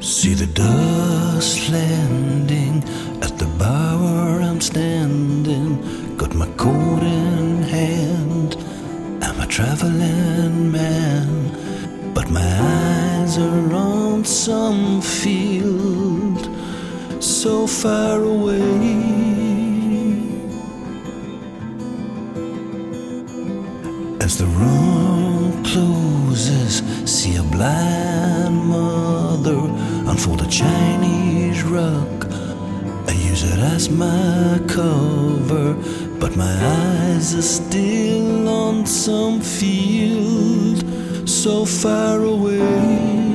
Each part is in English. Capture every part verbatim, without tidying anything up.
See the dust landing at the bar where I'm standing. Got my coat in hand, I'm a traveling man, but my eyes are on some field so far away. As the room closes, see a blind mother unfold a Chinese rug. I use it as my cover, but my eyes are still on some field so far away.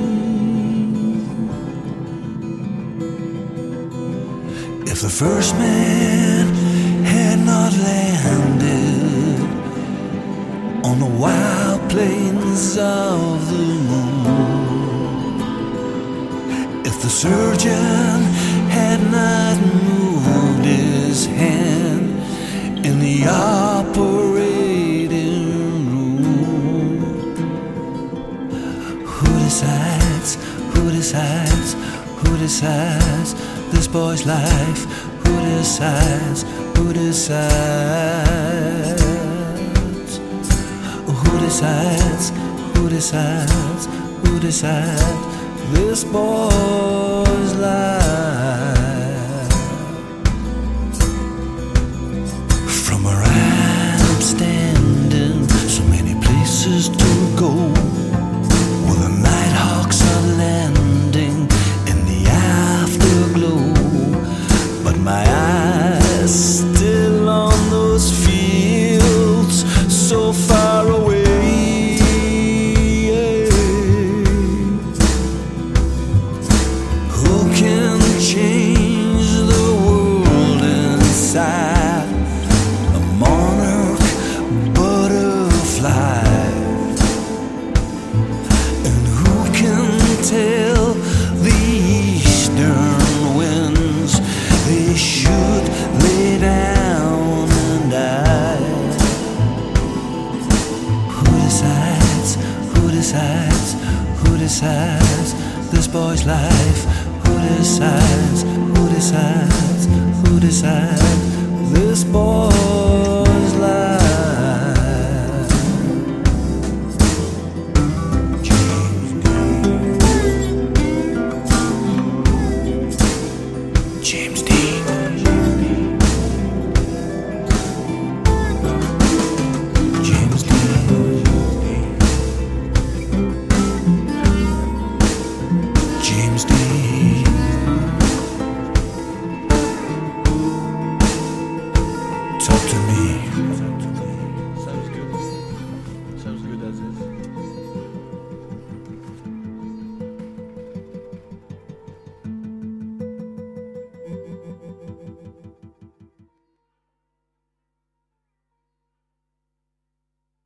If the first man had not landed on the wild plains of the moon, if the surgeon had not moved his hand in the operating room, who decides, who decides, who decides this boy's life? Who decides, who decides? Who decides, who decides, who decides this boy's life? From where I'm standing, so many places to go, where the nighthawks are landing in the afterglow, but my eyes still on those fields so far away. Who can change the world inside a monarch butterfly? And who can tell the eastern winds they should lay down and die? Who decides, who decides, who decides this boy's life? Who decides, who decides, who decides this boy's life? James Dean. James Dean.